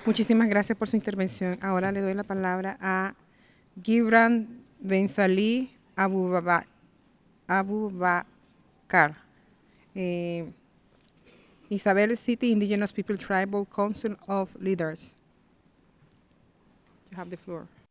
Muchísimas gracias por su intervención. Ahora le doy la palabra a Gibran Benzali Abubakar. Eh, Isabel City Indigenous People Tribal Council of Leaders. You have the floor.